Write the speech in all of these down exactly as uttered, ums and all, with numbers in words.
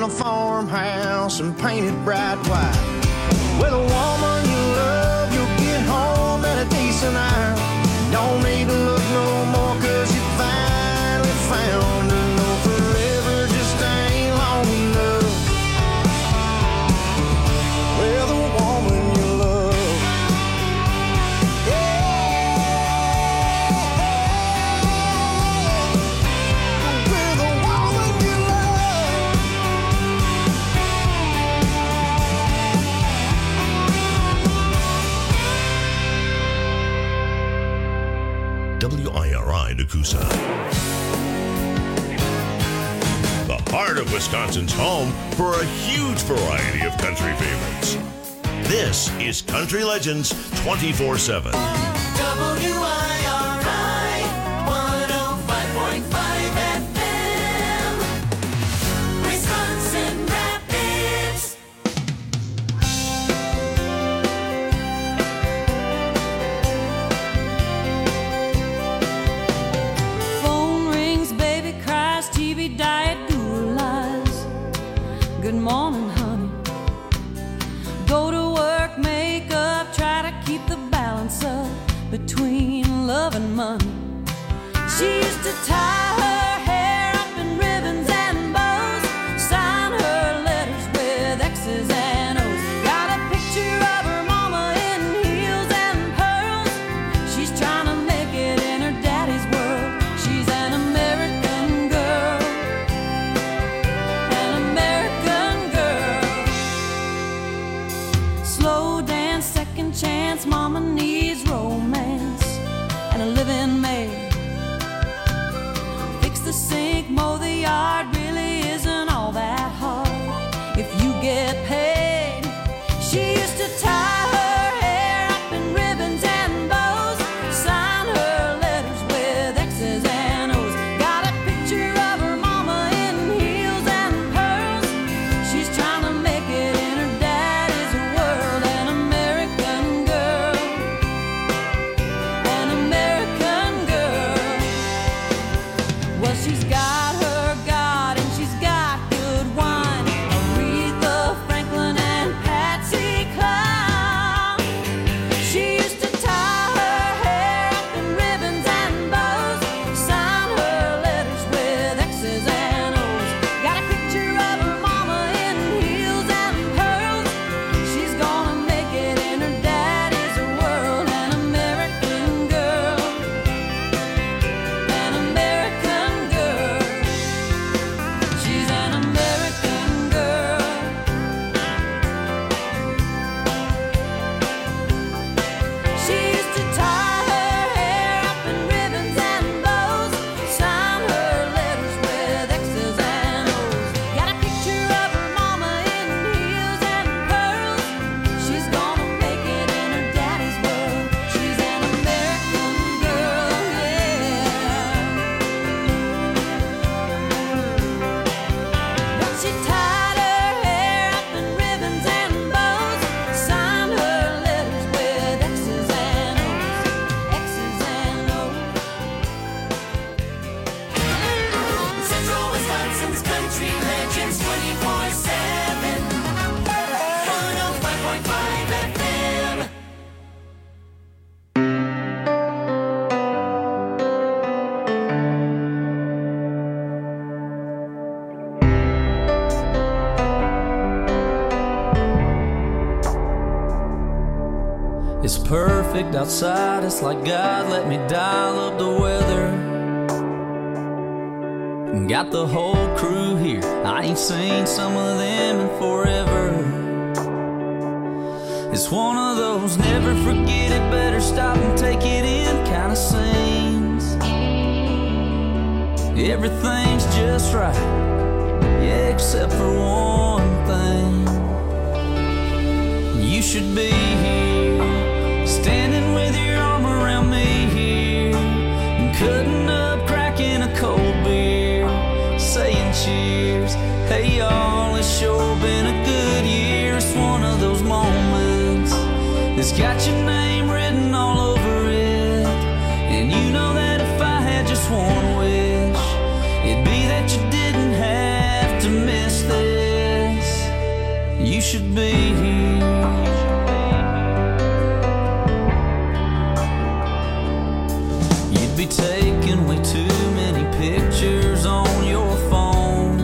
a farmhouse and paint it bright white. With a woman you love, you'll get home at a decent hour. Don't need to look no more, cause you finally found her. No, forever just ain't long enough. With a woman you love. W I R I Nakusa. The heart of Wisconsin's home for a huge variety of country favorites. This is Country Legends twenty-four seven. W I R I one oh five point five F M, Wisconsin Rapids. Phone rings, baby cries, T V diet, Google lies. Good morning, honey. Go to work, make up, try to keep the balance up between love and money. She used to tie her hair up in ribbons and bows, sign her letters with X's and O's. Got a picture of her mama in heels and pearls. She's trying to make it in her daddy's world. She's an American girl, an American girl. Slow dance, second chance, mama needs romance and a living maid. Fix the sink, mow the yard, really isn't all that hard if you get paid. She used to tie her hair up in ribbons and bows, sign her letters with X's and O's. Got a picture of her mama in heels and pearls. She's trying to make it in her daddy's world. An American girl, an American girl. Well, she's got her God and she's got good wine. Aretha Franklin and Patsy Cline. She used to tie her hair up in ribbons and bows, sign her letters with X's and O's. Got a picture of her mama in heels and pearls. She's gonna make it in her daddy's world. An American girl, an American girl. She's an American girl. She used to tie her hair up in ribbons and bows, sign her letters with X's and O's. Got a picture of her mama in heels and pearls. She's gonna make it in her daddy's world. She's an American girl, yeah. But she tied her hair up in ribbons and bows, signed her letters with X's and O's, X's and O's. Central Wisconsin's Country Legends twenty-four seven, one oh five point five F M. It's perfect outside, it's like God let me dial up the weather. Got the whole crew here, I ain't seen some of them in forever. It's one of those never forget it, better stop and take it in kind of scenes. Everything's just right, yeah, except for one thing. You should be here, standing with your arm around me here, and cutting up, cracking a cold beer, saying cheers. Hey y'all, it's sure been a good year. It's one of those moments that's got your name written all over it. And you know that if I had just one wish, it'd be that you didn't have to miss this. you should be here. You'd be taking way too many pictures on your phone,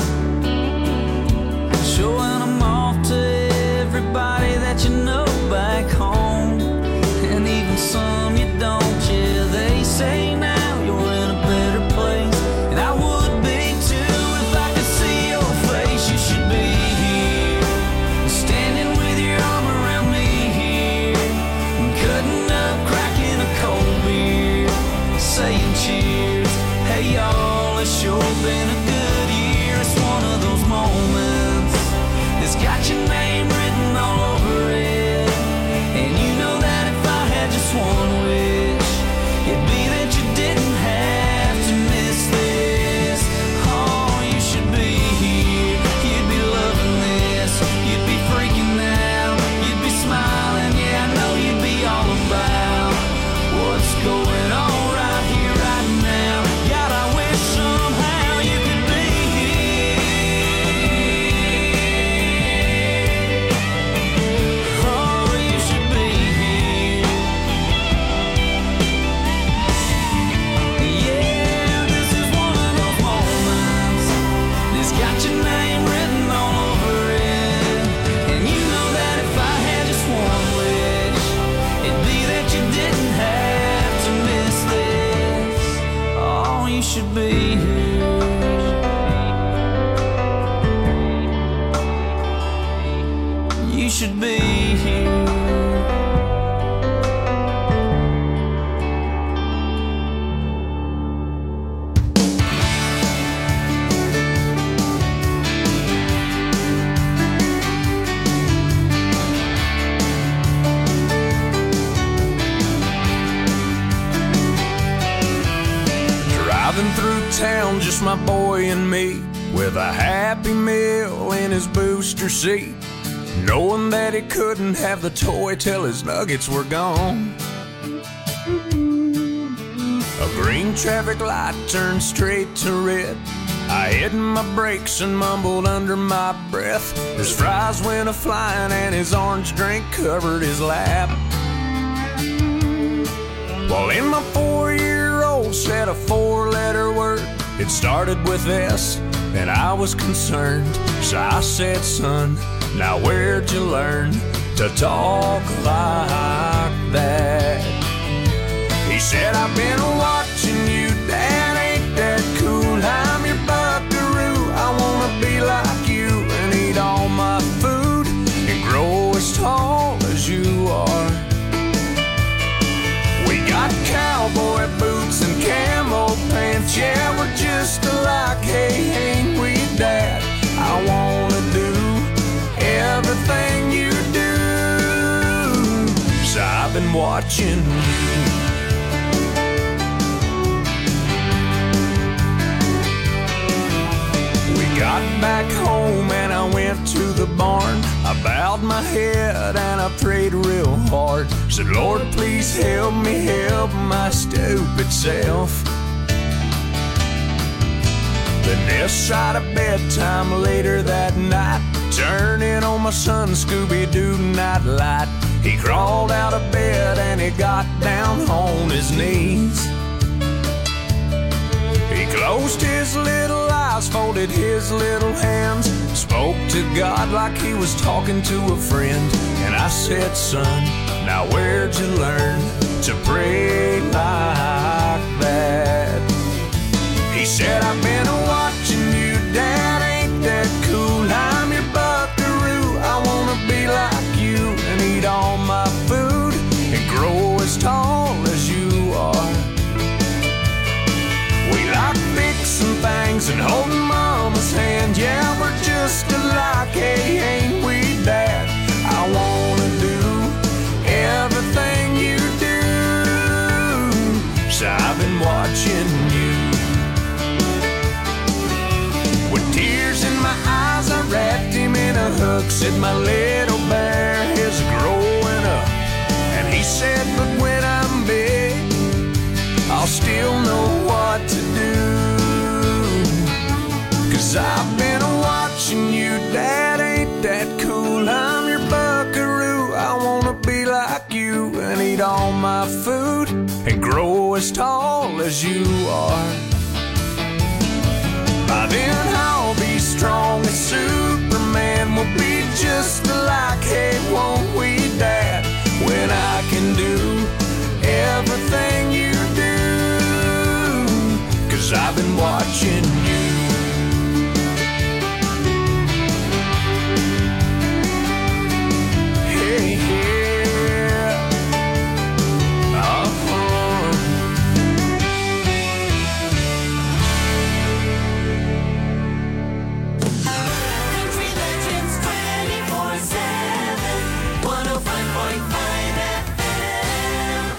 showing them off to everybody that you know back home, and even some you don't. Yeah, they say now you're in a better place, and I would be too if I could see your face. You should be here, standing with your arm around me here, cutting up, cracking a cold beer, saying cheers. Hey y'all, it's sure been a good year. It's one of those moments that's got your name written all over it, and you know that if I had just one wish, it'd be that you didn't have to miss this. Oh, you should be here, you'd be loving this, you'd be freaking out, you'd be smiling. Yeah, I know you'd be all about what's going on right here, right now. God, I wish somehow you could be here. Oh, you should be here. Yeah, this is one of those moments that's got your name written all over it, and you know that if I had just one wish, it'd be that you didn't have to miss this. Oh, you should be here. You should be here. Driving through town, just my boy and me, with a Happy Meal in his booster seat, knowing that he couldn't have the toy till his nuggets were gone. A green traffic light turned straight to red. I hit my brakes and mumbled under my breath. His fries went a-flying and his orange drink covered his lap. Well, in my four-year-old said a four-letter word. It started with S, and I was concerned. So I said, son, now where'd you learn to talk like that? He said, I've been watching you, Dad, ain't that cool? I'm your buckaroo, I wanna be like you and eat all my food and grow as tall as you are. We got cowboy boots and camo pants, yeah, we're just alike, hey, ain't we, Dad? I wanna do everything you do, so I've been watching you. We got back home and I went to the barn. I bowed my head and I prayed real hard. Said, Lord, please help me help my stupid self. Then this side of bedtime later that night, turning on my son Scooby-Doo night light. He crawled out of bed and he got down on his knees. He closed his little eyes, folded his little hands, spoke to God like he was talking to a friend. And I said, son, now where'd you learn to pray like that? He said, I've been watching you, Dad, ain't that cool? I'm your buckaroo, I wanna be like you and eat all my food and grow as tall as you are. We like fixing things and holding Mama's hand, yeah, we're just alike, hey, ain't we, Dad? I wanna do everything you do, so I've been watching you. With tears in my eyes, I wrapped him in a hook, said my little bear is growing up. And he said, but when I'm big, I'll still know what to do. Cause I've been watching you, Dad, ain't that cool? as tall as you are. By then I'll be strong as Superman. We'll be just alike, hey, won't we, Dad? When I can do everything you do, 'cause I've been watching you. Hey, yeah. Uh-huh. Country Legends twenty-four seven, one oh five point five F M.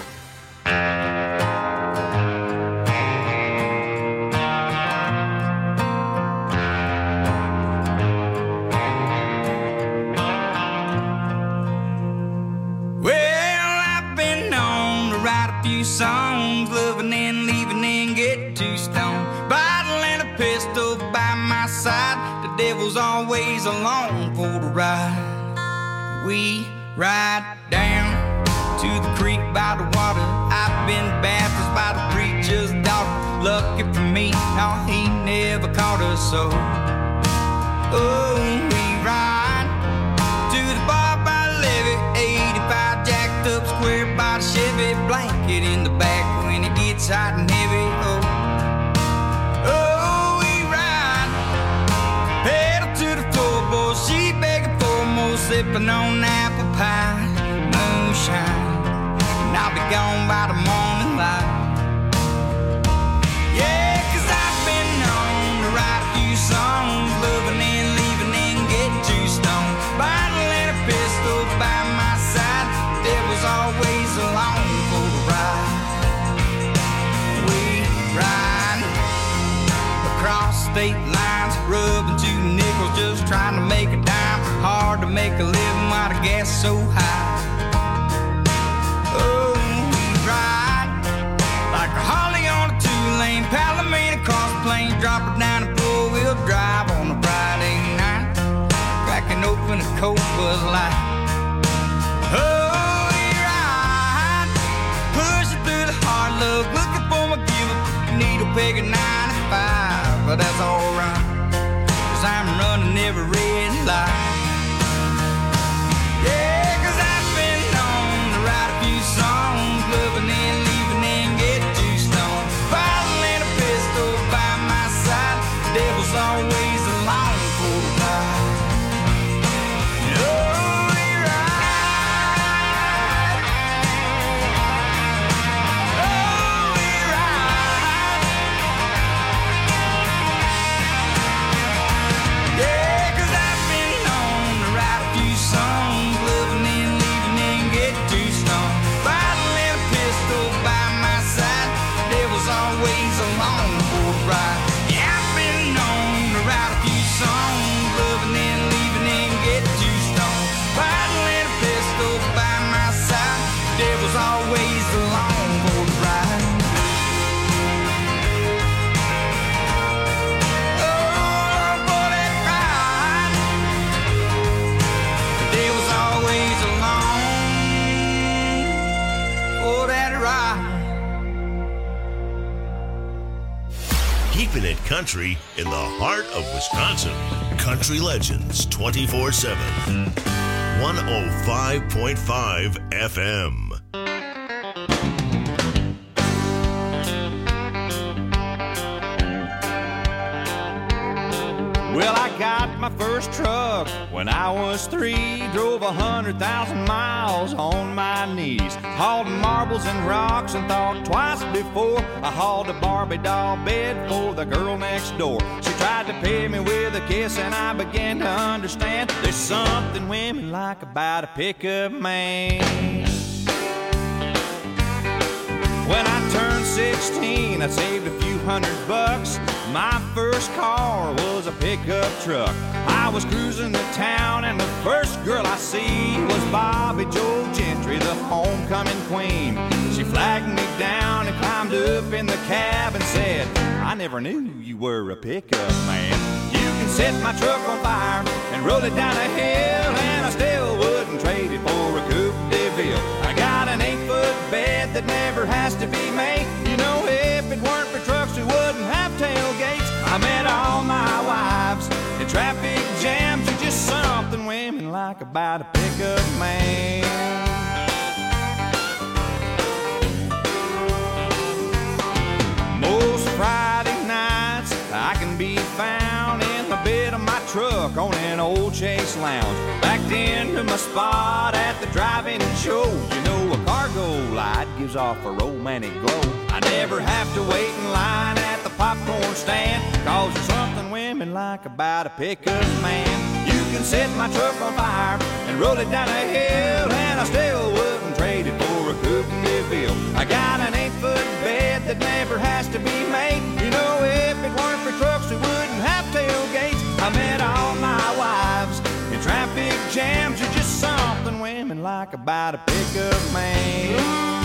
Well, I've been known to write a few songs, loving and leaving and get too stoned. Bottle and a pistol by my side, the devil's always along for the ride. We ride down to the creek by the water. I've been baptized by the preacher's daughter. Lucky for me, no, he never caught us so. Oh, we ride to the bar by the levee, eighty-five jacked up square by the Chevy, blanket in the back when it gets hot and heavy. Oh, oh, we ride, pedal to the floorboard, she begging for more, sipping on apple pie, moonshine, and I'll be gone by the morning light. Yeah, 'cause I've been known to write a few songs, loving and leaving and get too stoned. Bottle and a pistol by my side, the devil's always along for the ride. We ride across state lines, rubbing two nickels, just trying to make a dime. Hard to make a living while the gas is so high. Oh, we ride like a Harley on a two-lane Palomino cross plains, drop it down a four-wheel drive on a Friday night, cracking open a cold Bud Light. Oh, we ride, pushing through the hard luck, looking for my give-up needle peg at ninety-five, but that's alright, 'cause I'm running every red light. Yeah, 'cause I've been known to write a few songs, loving and leaving and get too stoned. Bottle and a pistol by my side, the devil's always along for the ride. Oh, we ride. Oh, we ride. Yeah, 'cause I've been known to write a few songs, loving and leaving and get too stoned. Bottle and a pistol by my side, the devil's always along for the ride. Yeah, I've been known to write a few songs, loving and leaving and get too stoned. Bottle and a pistol by my side, the devil's always along for the ride. Oh, for that ride, the devil's always along for that ride. Keeping it country in the heart of Wisconsin. Country Legends twenty-four seven. one oh five point five F M. Well, I got my first truck when I was three. Drove a hundred thousand miles on my knees. Hauled marbles and rocks and thought twice before I hauled a Barbie doll bed for the girl next door. She tried to pay me with a kiss and I began to understand there's something women like about a pickup man. When I turned sixteen, I saved a few hundred bucks. My first car was a pickup truck. I was cruising the town and the first girl I see was Bobby Joe Gentry, the homecoming queen. She flagged me down and climbed up in the cab and said, I never knew you were a pickup man. You can set my truck on fire and roll it down a hill, and I still wouldn't trade for a Coupe de Ville. I got an eight-foot bed that never has to be made. You jams are just something women like about a pickup man. Most Friday nights I can be found in the bed of my truck on an old Chase Lounge, backed into my spot at the drive-in show. You know, a cargo light gives off a romantic glow. I never have to wait in line at the popcorn stand, cause there's something women like about a pickup man. You can set my truck on fire and roll it down a hill, and I still wouldn't trade it for a coupe in DeVille. I got an eight-foot bed that never has to be made. You know, if it weren't for trucks, we wouldn't have tailgates. I met all my wives, and traffic jams are just something women like about a pickup man.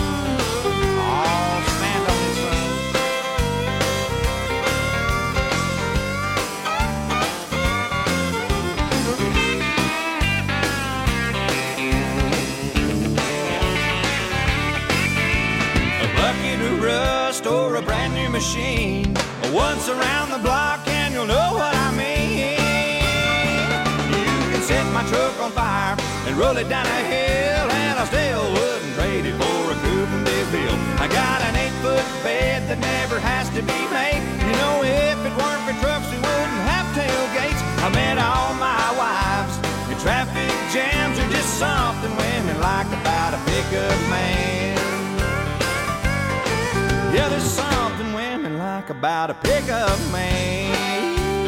Oh, stand on this one. A bucket of rust or a brand new machine, once around the block and you'll know what I mean. You can set my truck on fire and roll it down a hill, and I still wouldn't trade it for a coupe in DeVille. I got an eight-foot bed that never has to be made. You know, if it weren't for trucks, we wouldn't have tailgates. I met all my wives, and traffic jams are just something women like about a pickup man. Yeah, there's something women like about a pickup man.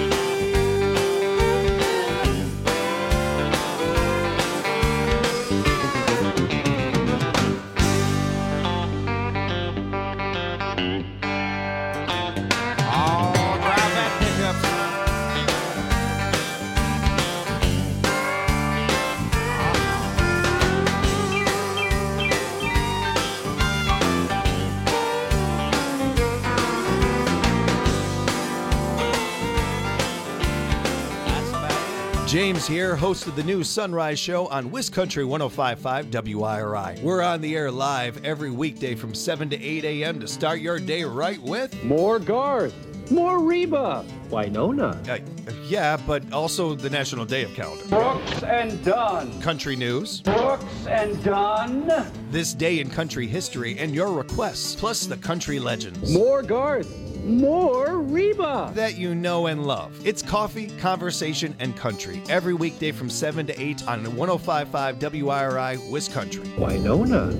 James here, host of the new Sunrise Show on WisCountry one oh five point five W I R I. We're on the air live every weekday from seven to eight a.m. to start your day right with... More Garth, more Reba, Winona. Uh, yeah, but also the National Day of Calendar. Brooks and Dunn. Country news. Brooks and Dunn. This day in country history and your requests, plus the country legends. More Garth. More Reba that you know and love. It's coffee, conversation, and country every weekday from seven to eight on one oh five point five W I R I WisCountry. Winona.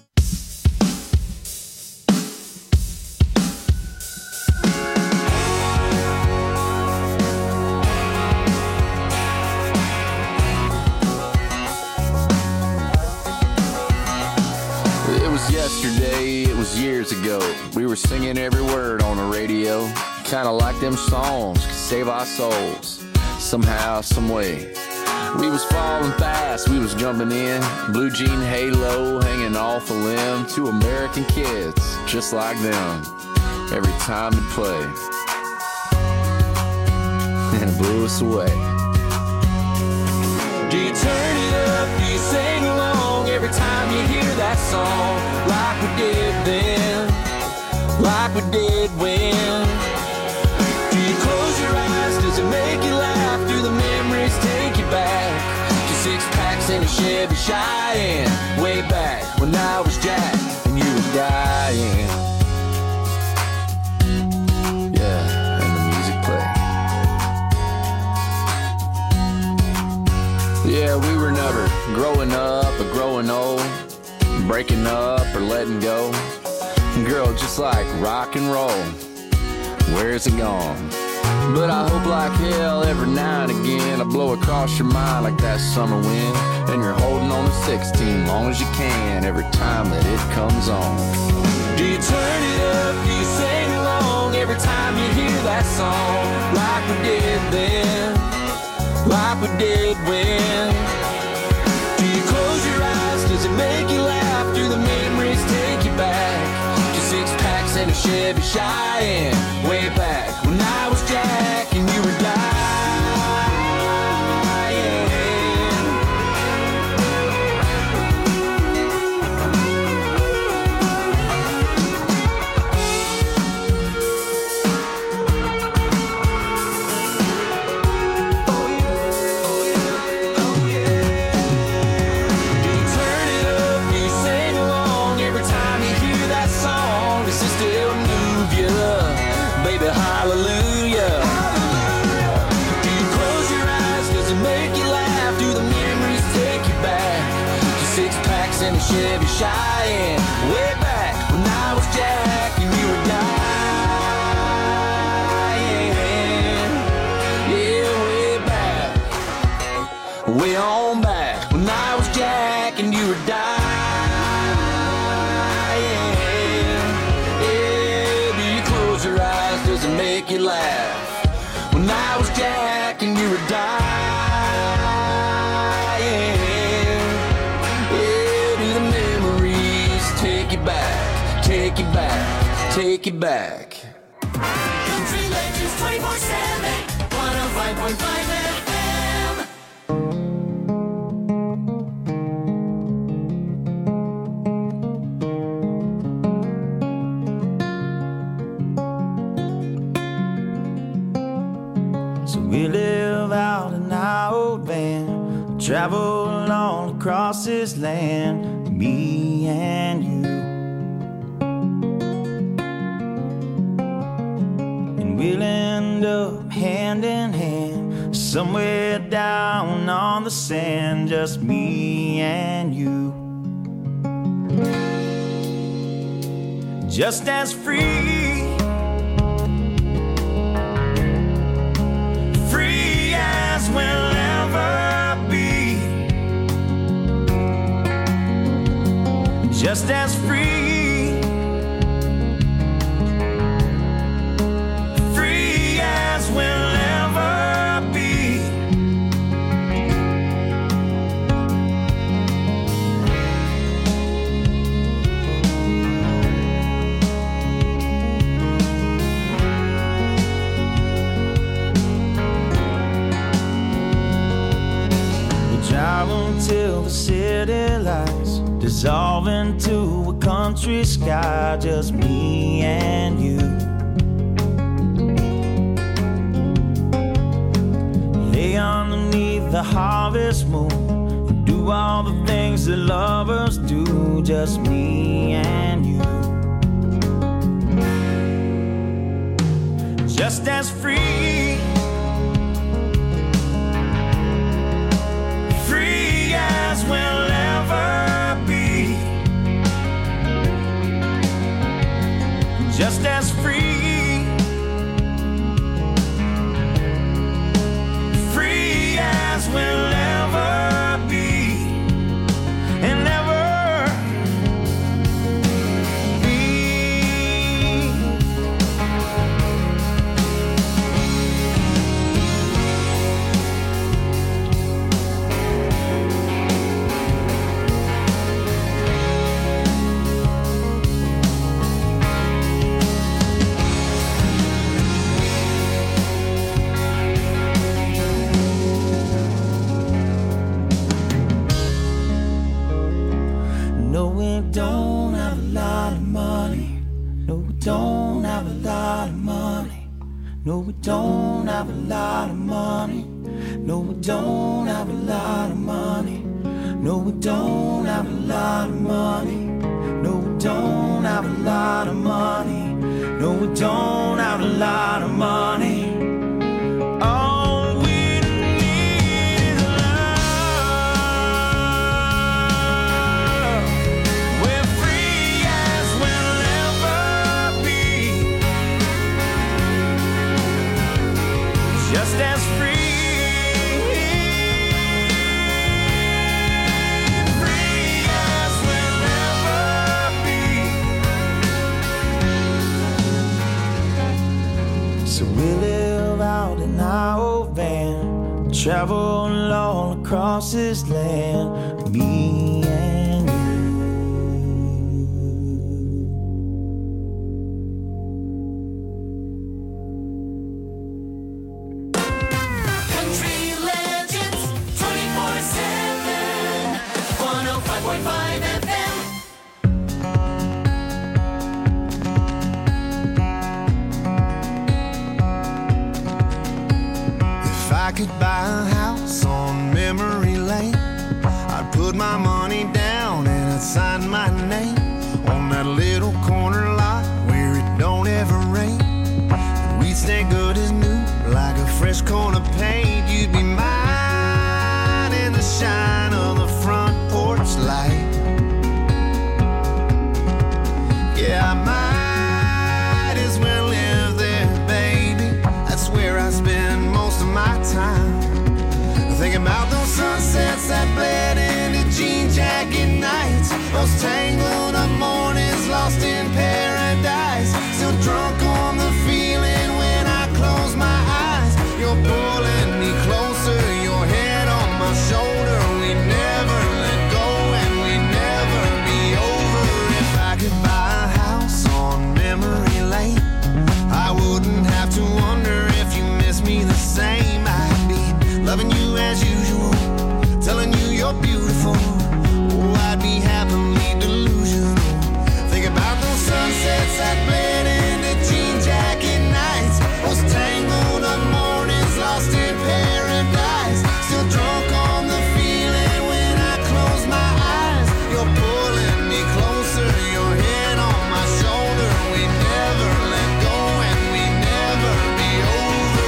Yesterday, it was years ago. We were singing every word on the radio. Kinda like them songs could save our souls. Somehow, some way. We was falling fast, we was jumping in. Blue jean halo hanging off a limb. Two American kids, just like them. Every time it played. And it blew us away. Do you turn it up? Do you sing along every time you hear that song? Like we did then, like we did when. Do you close your eyes? Does it make you laugh? Do the memories take you back to six packs in a Chevy Cheyenne? Way back when I was Jack and you were dying. Yeah, and the music played. Yeah, we were never growing up or growing old, breaking up or letting go. Girl, just like rock and roll, where's it gone? But I hope like hell every now and again I blow across your mind like that summer wind, and you're holding on to sixteen long as you can every time that it comes on. Do you turn it up? Do you sing along every time you hear that song? Like we did then, like we did when. Do you close your eyes? Does it make you laugh? Do the memories take you back to six packs and a Chevy Cheyenne? Way back when I was Jack and you were dying. Oh yeah. make you laugh? Do the memories take you back to six packs and a Chevy Cheyenne? Way back when I was Jack and you were dying. Yeah, way back, way on back when I was Jack and you were dying. Yeah, do you close your eyes? Does it make you laugh? When I was Jack and you were dying. Yeah, do the memories take you back, take you back, take you back. Country Legends twenty-four seven, one oh five point five F M. We live out in our old van, travel all across this land, me and you. And we'll end up hand in hand, somewhere down on the sand, just me and you. Just as free, we'll ever be, just as free, free as we'll ever be. Drive until the city lights dissolve into a country sky, just me and you. Lay underneath the harvest moon and do all the things that lovers do, just me and you. Just as free, as we'll ever be, just as free, free as we'll ever be, and ever be. Don't have a lot of money. No, we don't have a lot of money. No, we don't have a lot of money. No, we don't have a lot of money. No, we don't have a lot of money. No, we don't have a lot of money. No, we don't have a lot of money. All we need is love. We're free as we'll ever be, just as free. So we live out in our old van, travel all across this land, me and you. Country Legends twenty-four seven, one oh five point five F M. If I could buy a house on memory lane, I'd put my money down and I'd sign my name on that little corner lot where it don't ever rain. And we'd stay good as new, like a fresh coat of paint. You'd be mine. those sunsets that bled into jean jacket nights, those tangled up mornings lost in paradise. Still drunk on the feeling when I close my eyes. You're pulling me closer, your head on my shoulder. We never let go and we never be over. If I could buy a house on memory lane, I wouldn't have to wonder if you miss me the same. I'd be loving you as usual, telling you you're beautiful. Oh, I'd be happily delusional. Think about those sunsets that bled into jean jacket nights, those tangled up mornings lost in paradise. Still drunk on the feeling when I close my eyes. You're pulling me closer, your head on my shoulder. We never let go and we never be over.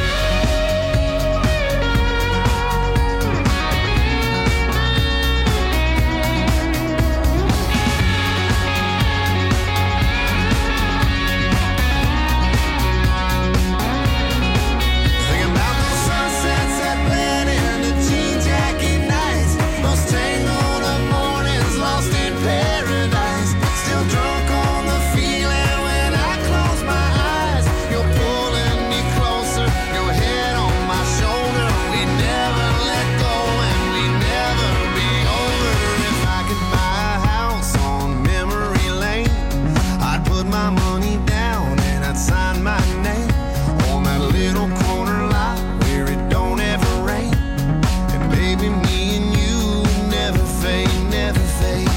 Thinking about those sunsets that bled into jean jacket nights, those tangled up mornings lost in paradise. Still drunk on the feeling when I close my eyes. You're pulling me closer, your head on my shoulder. We never let go and we never be over. If I could buy a house on memory lane, I'd put my money down and I'd sign my name on that little corner lot where it don't ever rain. And baby, me and you never fade, never fade.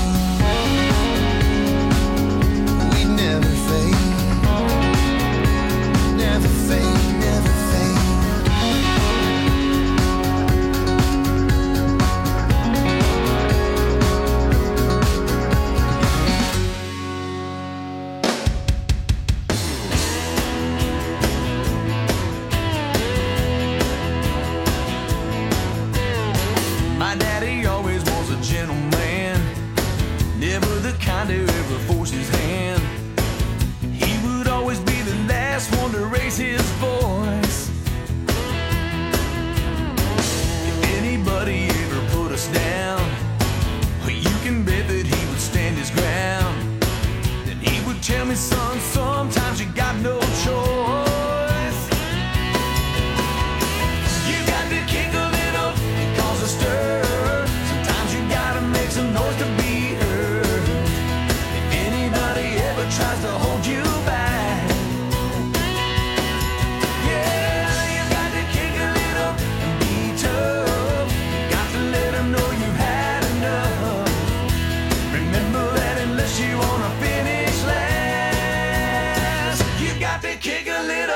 We never fade, never fade, never fade. My daddy always was a gentleman, never the kind to ever force his hand. He would always be the last one to raise his voice. If anybody ever put us down, well, you can bet that he would stand his ground. Then he would tell me, son, sometimes you got no choice. You got to kick a little and cause a stir. Sometimes you gotta make some noise to be heard. If anybody ever tries to hold you back, yeah, you got to kick a little and be tough. You got to let them know you've had enough. Remember that unless you wanna finish last, you got to kick a little.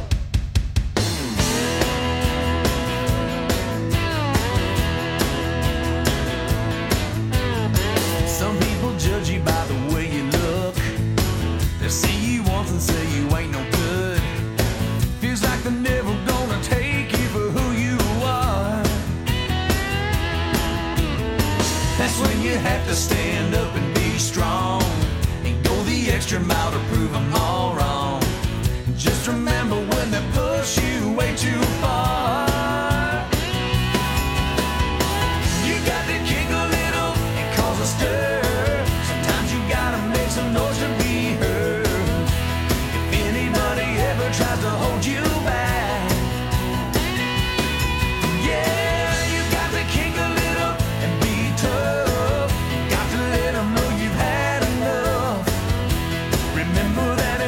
Some people judge you by the way you look. They'll see you once and say you ain't no good. Feels like they're never gonna take you for who you are. That's when you have to stand up and be strong and go the extra mile to prove them all wrong. Just remember when they push you way too far. You got to kick a little and cause a stir. Sometimes you gotta make some noise to be heard. If anybody ever tries to hold you back, yeah, you got to kick a little and be tough. You got to let them know you've had enough. Remember that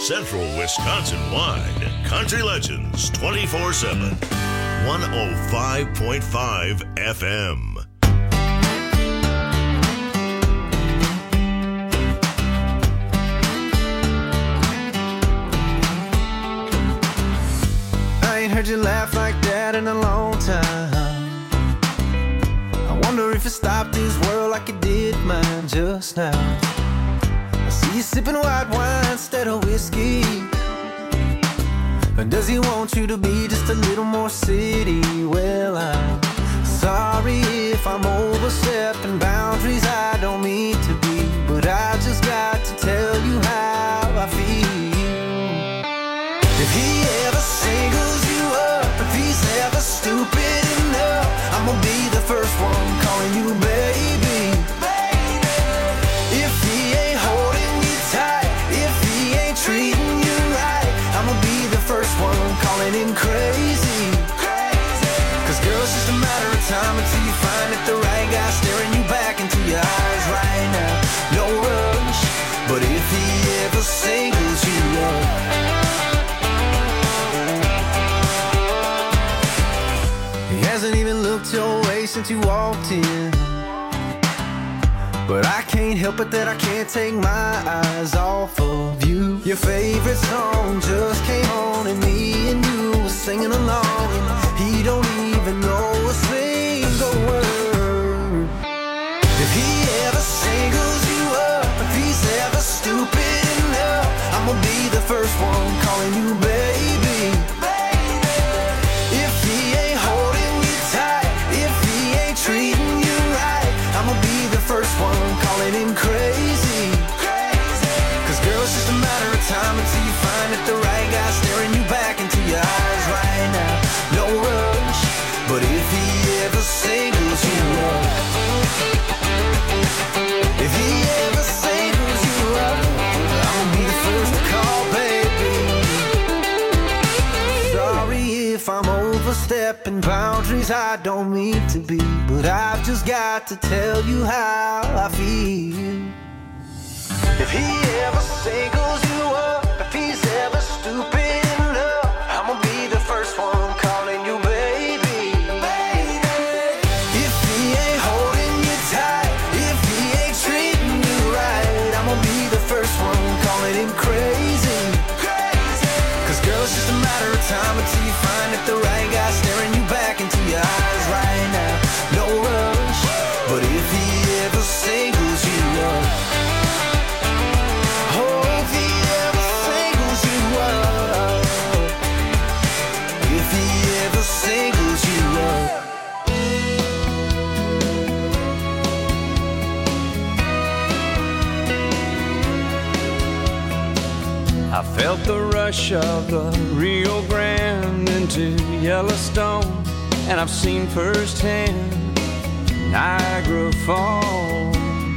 Central Wisconsin-wide. Country Legends twenty-four seven. one oh five point five F M. I ain't heard you laugh like that in a long time. I wonder if you stopped this world like you did mine just now. I see you sipping white wine instead of whiskey. Or does he want you to be just a little more city? Well, I'm sorry if I'm overstepping boundaries I don't mean to be, but I just got to tell you how I feel. If he ever singles you up, if he's ever stupid enough, I'm gonna be the first one calling you baby. If he ain't holding you tight, if he ain't treating you right, I'm gonna be the first one calling him crazy. Cause girl, it's just a matter of time until you find that the right guy staring you back into your eyes right now. No rush, but if he ever singles you up, he hasn't even looked your way since you walked in. But I can't help it that I can't take my eyes off of you. Your favorite song just came on and me and you were singing along, and he don't even know a single word. If he ever singles you up, if he's ever stupid enough, I'm gonna be the first one calling you baby. If he ain't holding you tight, if he ain't treating you right, I'm gonna be the first one calling him crazy. Cause girl, it's just a matter of time until you find that the right guy staring you back into your eyes right now. No rush, but if he ever singles you up, if he ever singles you up, I'll be the first to call, baby. Sorry if I'm overstepping boundaries I don't mean to be, but I've just got to tell you how I feel. If he ever singles you up, if he's ever stupid enough, I'm gonna be the first one calling you baby. If he ain't holding you tight, if he ain't treating you right, I'm gonna be the first one calling him crazy. Cause girl, it's just a matter of time until you find that the right guy staring you back into your eyes right now. No rush, but if he ever singles you up, oh, if he ever singles you up, if he ever singles you up. I felt the rush of the Rio Grande into Yellowstone, and I've seen firsthand Niagara Falls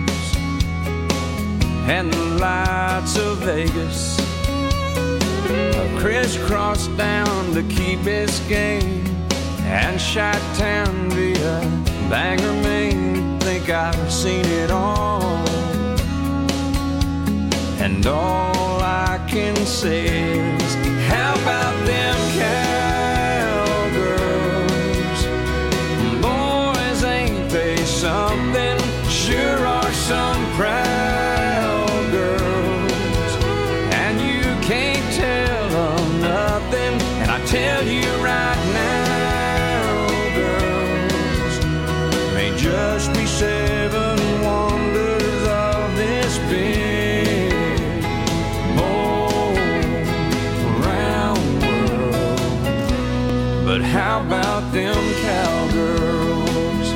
and the lights of Vegas. I crisscrossed down to Key Biscayne and Chi-Town via Bangor, Maine. Think I've seen it all, and all I can say is, how about them cowgirls? Boys, ain't they something? Sure are some proud girls, and you can't tell them nothing. And I tell you right now, girls, may just be seven wonders of this big but how about them cowgirls?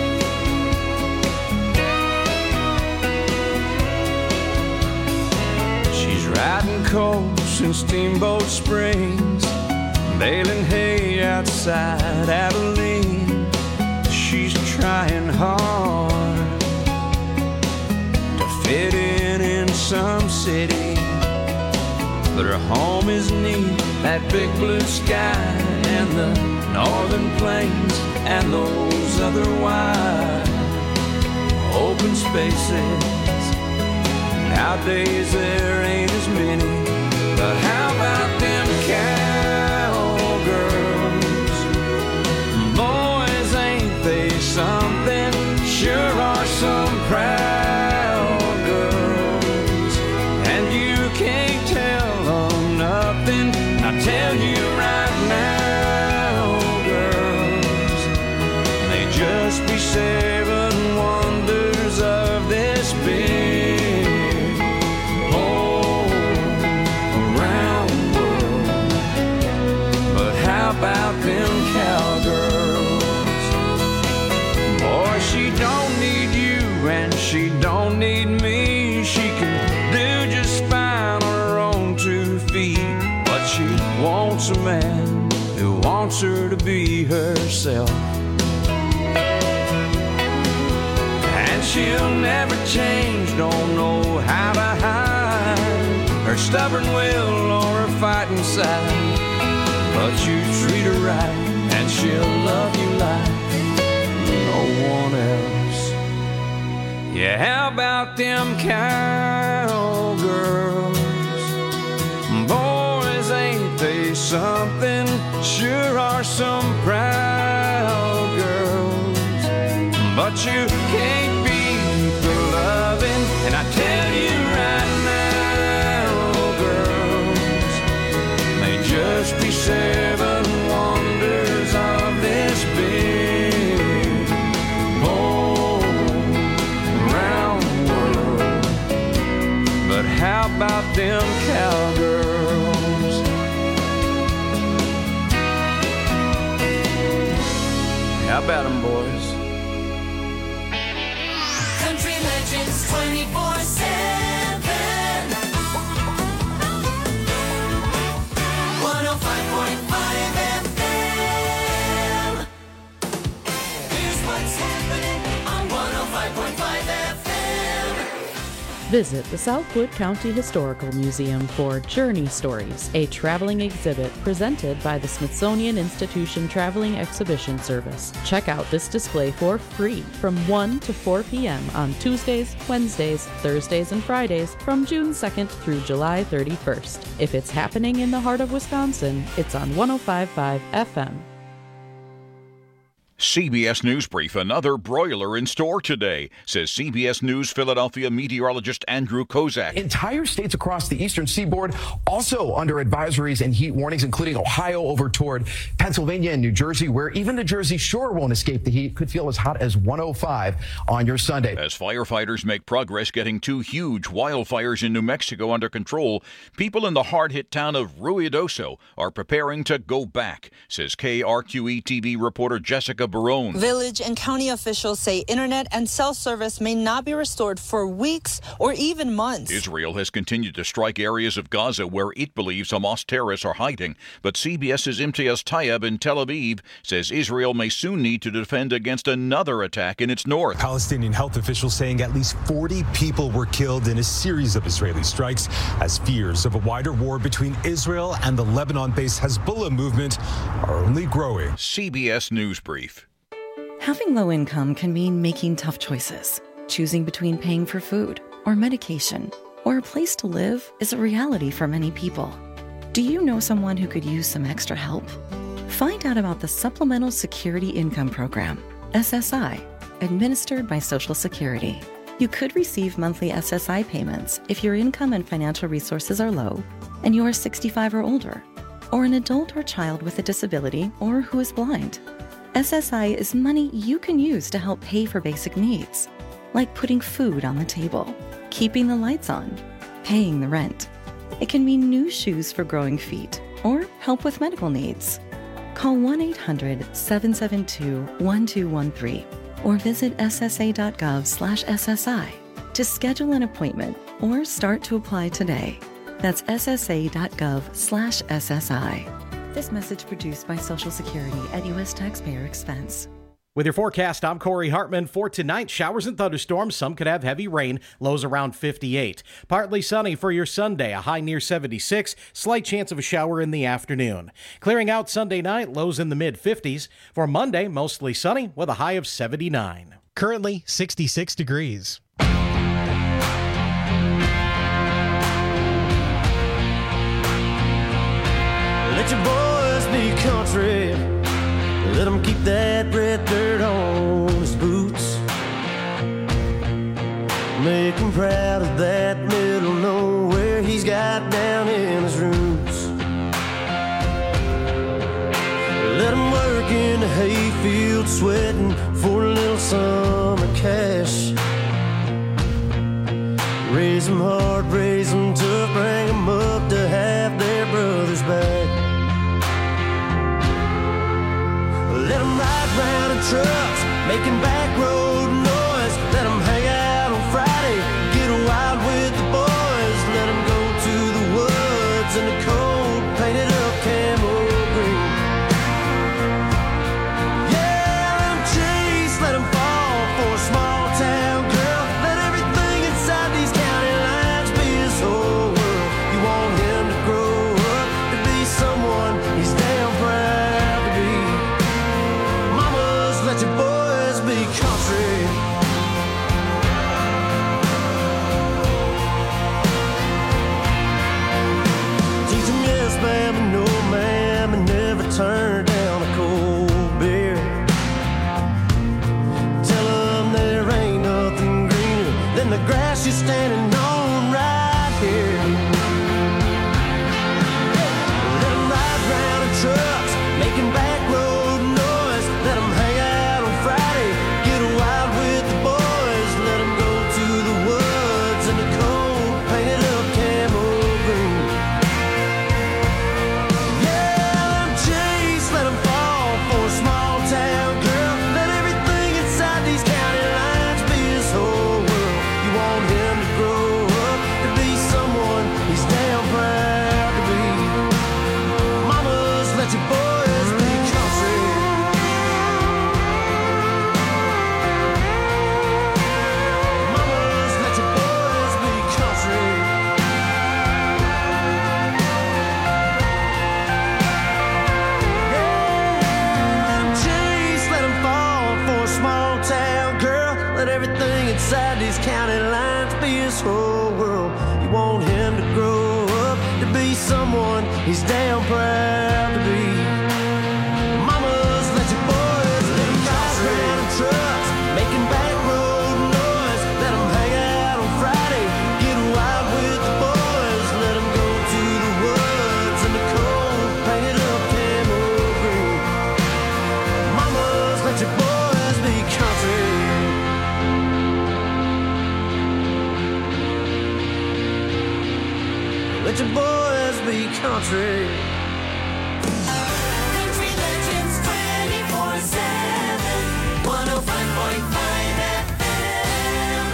She's riding coals in Steamboat Springs, baling hay outside Abilene. She's trying hard to fit in in some city, but her home is neat, that big blue sky and the northern plains and those other wide open spaces. Nowadays there ain't as many, but be herself. And she'll never change, don't know how to hide her stubborn will or her fighting side. But you treat her right, and she'll love you like no one else. Yeah, how about them cowgirls? Boys, ain't they something? Sure are some proud girls. But you can't beat the loving, and I tell you right now, girls, may just be seven wonders of this big whole round world. But how about them cowgirls? How about them, boys? Country Legends twenty-four seven. one oh five point five F M. Here's what's happening on one oh five point five F M. Visit the Southwood County Historical Museum for Journey Stories, a traveling exhibit presented by the Smithsonian Institution Traveling Exhibition Service. Check out this display for free from one to four p.m. on Tuesdays, Wednesdays, Thursdays, and Fridays from June second through July thirty-first. If it's happening in the heart of Wisconsin, it's on one oh five point five F M. C B S News Brief, another broiler in store today, says C B S News Philadelphia meteorologist Andrew Kozak. Entire states across the eastern seaboard also under advisories and heat warnings, including Ohio over toward Pennsylvania and New Jersey, where even the Jersey Shore won't escape the heat. Could feel as hot as one oh five on your Sunday. As firefighters make progress getting two huge wildfires in New Mexico under control, people in the hard-hit town of Ruidoso are preparing to go back, says K R Q E T V reporter Jessica Barone. Village and county officials say internet and cell service may not be restored for weeks or even months. Israel has continued to strike areas of Gaza where it believes Hamas terrorists are hiding, but CBS's Imtiaz Tayeb in Tel Aviv says Israel may soon need to defend against another attack in its north. Palestinian health officials saying at least forty people were killed in a series of Israeli strikes as fears of a wider war between Israel and the Lebanon-based Hezbollah movement are only growing. C B S News Brief. Having low income can mean making tough choices. Choosing between paying for food or medication or a place to live is a reality for many people. Do you know someone who could use some extra help? Find out about the Supplemental Security Income Program, S S I, administered by Social Security. You could receive monthly S S I payments if your income and financial resources are low and you are sixty-five or older, or an adult or child with a disability or who is blind. S S I is money you can use to help pay for basic needs, like putting food on the table, keeping the lights on, paying the rent. It can mean new shoes for growing feet or help with medical needs. Call one eight hundred seven seven two one two one three or visit ssa.gov slash SSI to schedule an appointment or start to apply today. That's ssa.gov slash SSI. This message produced by Social Security at U S taxpayer expense. With your forecast, I'm Corey Hartman. For tonight, showers and thunderstorms. Some could have heavy rain, lows around fifty-eight. Partly sunny for your Sunday, a high near seventy-six. Slight chance of a shower in the afternoon. Clearing out Sunday night, lows in the mid-fifties. For Monday, mostly sunny with a high of seventy-nine. Currently, sixty-six degrees. Let your boys be country. Let him keep that red dirt on his boots. Make him proud of that middle nowhere he's got down in his roots. Let him work in the hayfield sweating for a little summer cash. Raise them hard, raise them tough, bring them up to have their brothers back. Let them ride round in trucks, making back road noise. Let them hang out on Friday, get wild with the boys. Let them go to the woods in the cold, painted up camo green. this whole world. You want him to grow up to be someone he's damn proud to be. Mamas, let your boys live nice around in trucks, making back road noise. Let them hang out on Friday, get wild with the boys. Let them go to the woods in the cold, painted up camo green. Mamas, let your boys be country. Let your boys be country. Country Legends twenty-four seven, one oh five point five F M.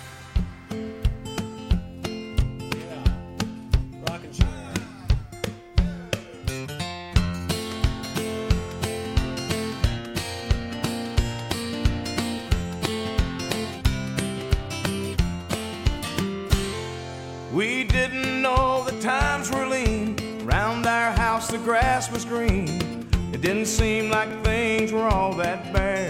We didn't know the times were lean. Round our house the grass was green. It didn't seem like things were all that bad.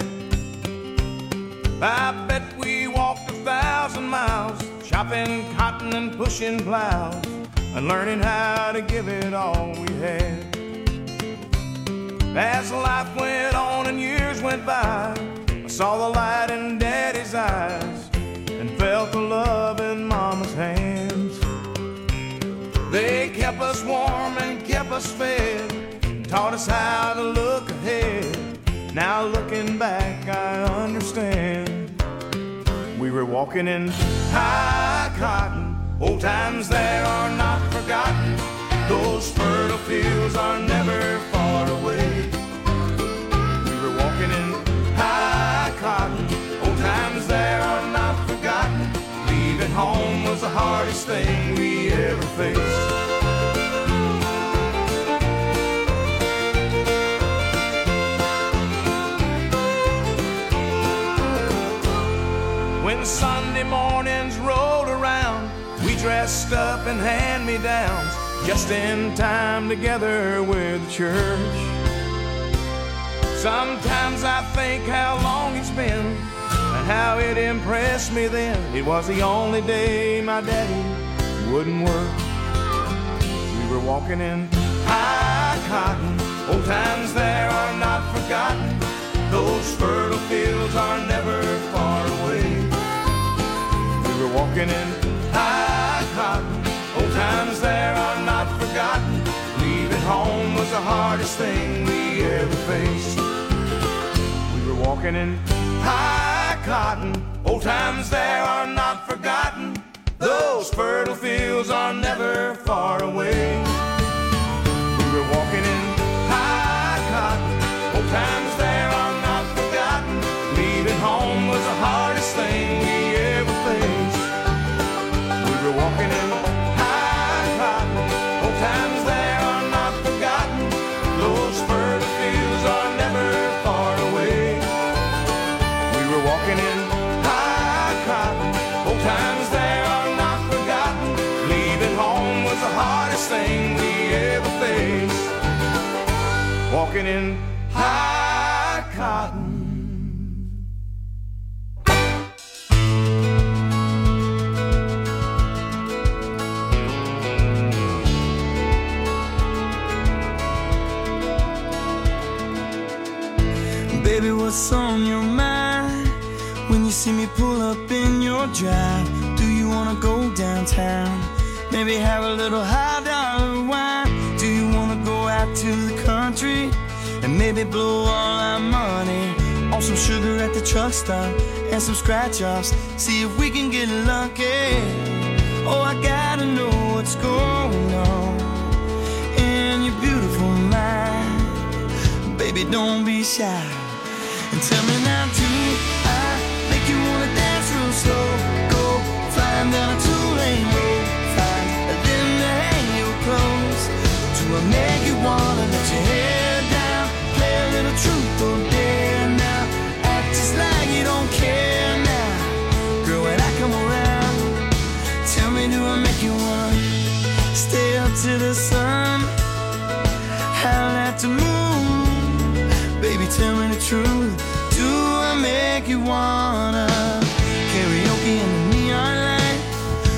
I bet we walked a thousand miles, chopping cotton and pushing plows, and learning how to give it all we had. As life went on and years went by, I saw the light in Daddy's eyes and felt the love in Mama's hands. They kept us warm and kept us fed, taught us how to look ahead. Now looking back, I understand. We were walking in high cotton. Old times there are not forgotten. Those fertile fields are never far away. We were walking in high cotton. Old times there are not forgotten. Leaving home was the hardest thing we ever faced. When Sunday mornings rolled around, we dressed up in hand-me-downs, just in time together with the church. Sometimes I think how long it's been and how it impressed me then. It was the only day my daddy wouldn't work. We were walking in high cotton. Old times there are not forgotten. Those fertile fields are never far away. We were walking in high cotton. Old times there are not forgotten. Leaving home was the hardest thing we ever faced. We were walking in high cotton. Old times there are not forgotten. Those fertile fields are never far away. We were walking in high cotton. Old times there are not forgotten. Leaving home was the hardest thing we ever faced. We were walking in high cotton. Old times there are not forgotten. Those fertile fields are never far away. We were walking in high cotton. Old times there are not forgotten. Leaving home was the hardest thing we ever faced. Walking in high cotton. Baby, what's on your mind when you see me pull up in your drive? Do you wanna go downtown? Maybe have a little high dollar wine? Do you wanna go out to the country and maybe blow all our money on some sugar at the truck stop and some scratch offs? See if we can get lucky. Oh, I gotta know what's going on in your beautiful mind. Baby, don't be shy. And tell me now, do I make you wanna dance real slow? Go flying down a two-lane road, find a limb to hang your clothes. Do I make you wanna let your hair down, play a little truth or dare now? Act just like you don't care now. Girl, when I come around, tell me, do I make you wanna stay up to the sun, howl at the moon? Baby, tell me the truth. Do I make you wanna karaoke in the neon light?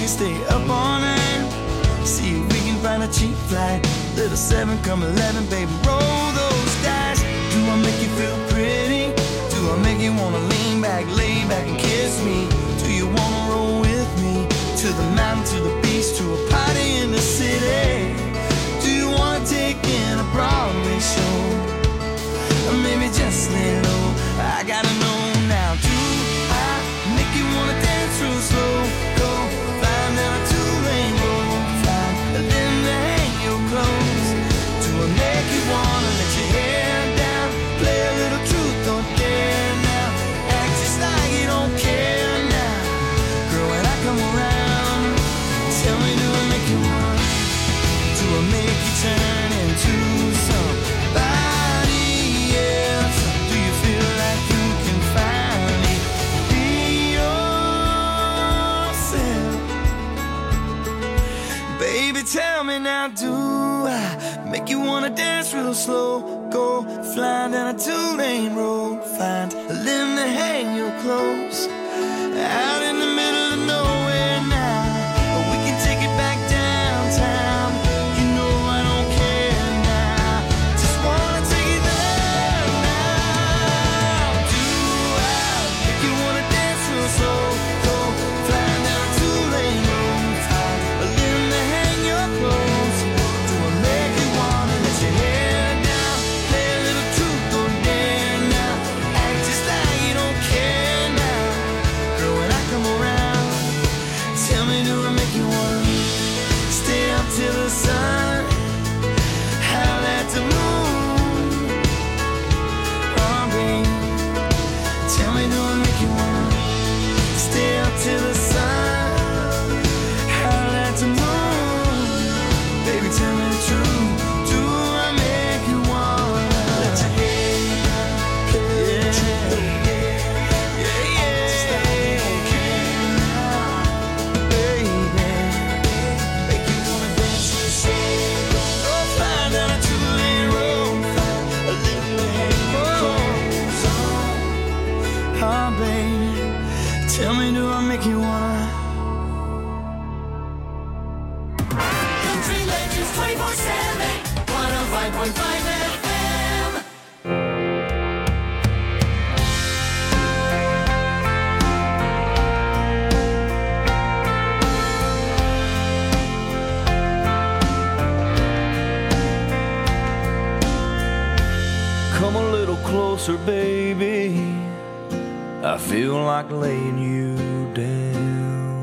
can stay up all night. See if we can find a cheap flight. Little seven, come eleven, baby, roll those dice. Do I make you feel pretty? Do I make you wanna lean back, lay back and kiss me? Do you wanna roll with me? To the mountain, to the beach, to a party in the city? Do you wanna take in a Broadway show? Or maybe just lay low? I gotta know now. Do I make you wanna dance real slow? Go flying down a two-lane road, flying and then hang your clothes. Do I make you wanna let your hair down? Play a little truth or dare now? Act just like you don't care now. Girl, when I come around, tell me, do I make you want? Do I make you turn into somebody else? Do you feel like you can finally be yourself? Baby, tell me now, do I make you wanna dance real slow? Go flying down a two-lane road, find a limb to hang your clothes. Out in the middle of nowhere now, we can take it back downtown. You know I don't care now, just wanna take it there now. Do I make you wanna dance real slow? Go flying down a two-lane road, find a limb to hang your clothes. Do I make you wanna let your hair down? Play a little truth or dare now? Act just like you don't care now. Girl, when I come around, tell me, do I make you wanna stay up till the sun? Howl at the moon. Oh, babe, tell me, do I make you wanna stay up till the sun? Howl at the moon. Baby, tell me the truth. Do I make you wanna let your hair play a truth or dare? Yeah, yeah. Just like you don't care now, baby. Make you wanna dance real slow. Go flying down a two-lane road, find a little to hang your clothes on. Oh, baby, tell me, do I make you wanna? Country Legends twenty-four seven, one oh five point five F M. Come a little closer, baby. I feel like laying you down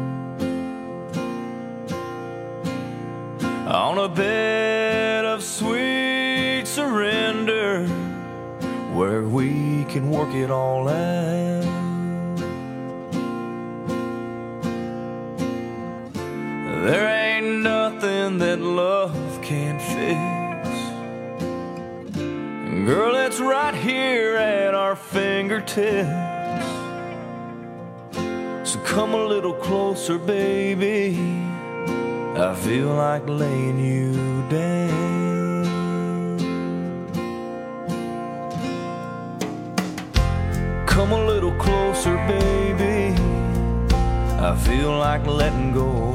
on a bed of sweet surrender, where we can work it all out. There ain't nothing that love can't fix. Girl, it's right here at our fingertips. So come a little closer, baby. I feel like laying you down. Come a little closer, baby. I feel like letting go.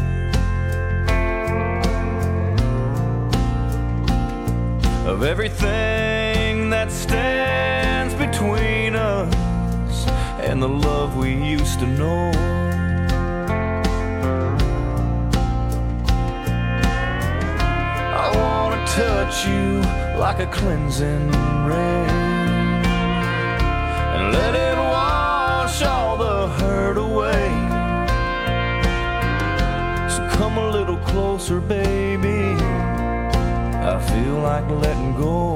Of everything that stands between us and the love we used to know. I wanna touch you like a cleansing rain and let it wash all the hurt away. So come a little closer, baby. I feel like letting go.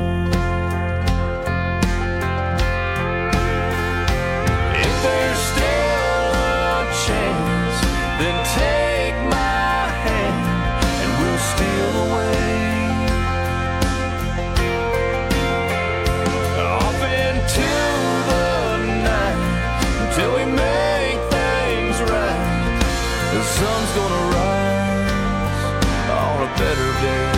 If there's still a chance, then take my hand and we'll steal away off into the night until we make things right. The sun's gonna rise on a better day.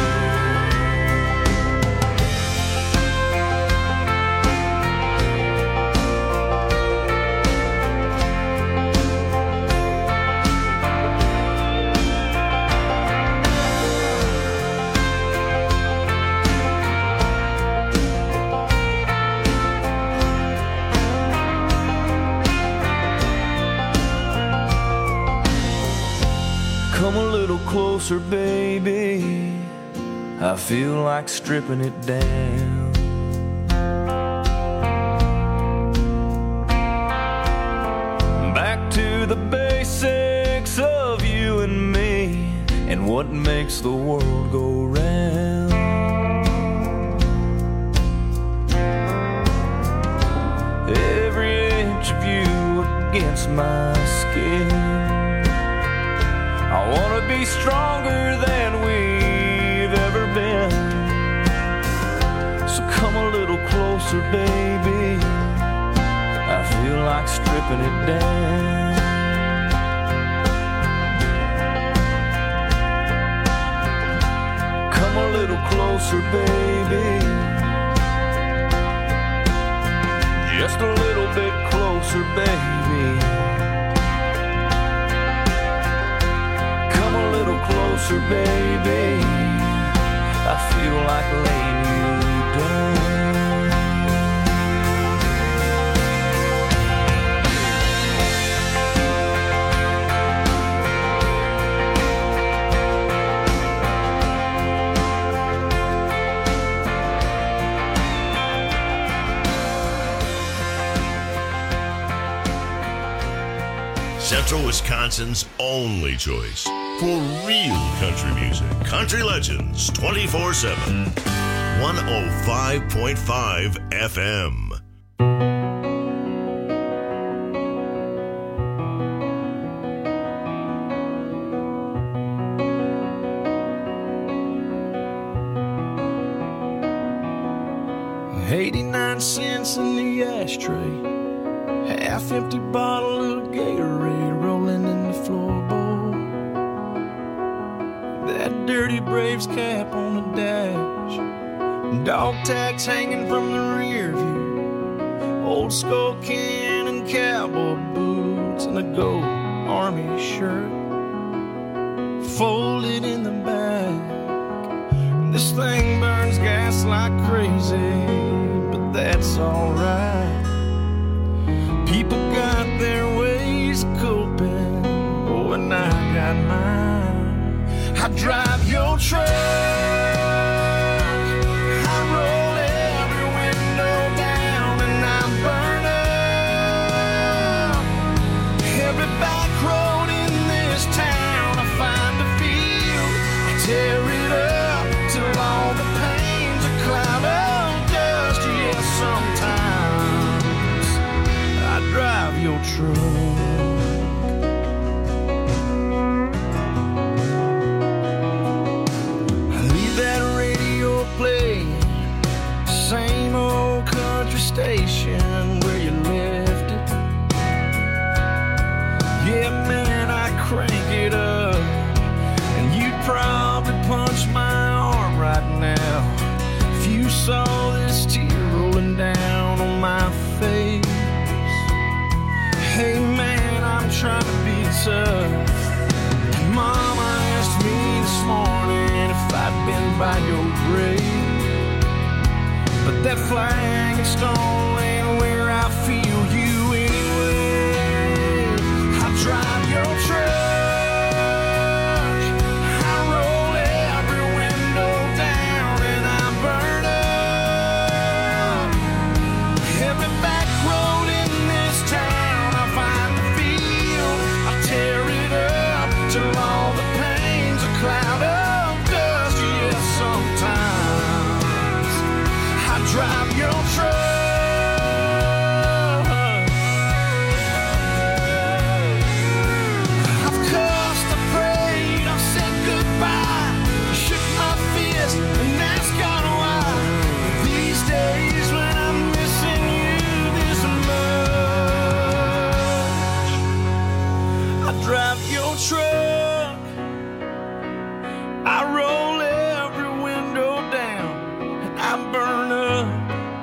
Come a little closer, baby. I feel like stripping it down. Back to the basics of you and me and what makes the world go round. Every inch of you against my skin. I wanna be stronger than we've ever been. So come a little closer, baby. I feel like stripping it down. Come a little closer, baby. Just a little bit closer, baby. Come a little closer, baby. I feel like laying you down. Central Wisconsin's only choice for real country music. Country Legends twenty-four seven. one oh five point five F M. eighty-nine cents in the ashtray. Half empty bottle of Gatorade rolling in the floorboard. That dirty Braves cap on the dash. Dog tags hanging from the rear view. Old skull can and cowboy boots and a gold army shirt folded in the back. This thing burns gas like crazy, but that's alright. People got their ways of coping, oh, and I got mine. I drive your truck, I roll every window down, and I burn up every back road in this town. I find a field, I tear it up till all the pain's a cloud of dust. Yeah, sometimes drive your truck. I leave that radio playing, same old country station where you left it. Yeah, man, I crank it up, and you'd probably punch my arm right now if you saw this tear rolling down on my face. Hey man, I'm trying to be tough. Mama asked me this morning if I'd been by your grave, but that flag and stone ain't where I feel you anyway. I drive your truck, I roll every window down, and I burn up every back road in this town. Tear it up till all the pain's a cloud of dust. Yeah, sometimes I drive your truck. I've cussed, I prayed, I've said goodbye, shook my fist and asked God why. These days when I'm missing you this much, I drive your truck, I roll every window down, and I burn up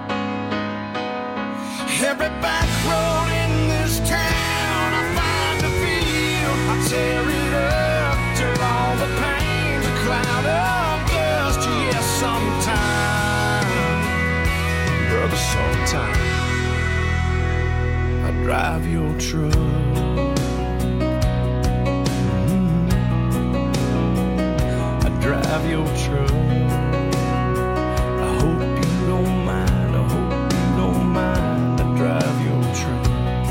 every back road in this town. I find a field, I tear it up till all the pain's a cloud of dust. Yeah, sometime, brother, sometime I drive your truck. drive your truck. I hope you don't mind, I hope you don't mind I drive your truck.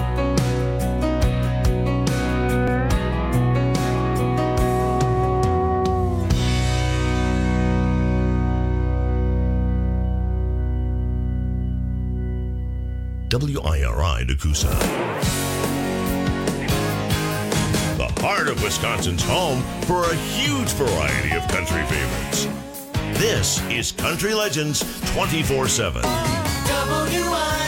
W I R I Nakusa. The heart of Wisconsin's home for a huge variety of country favorites. This is Country Legends twenty-four seven. W I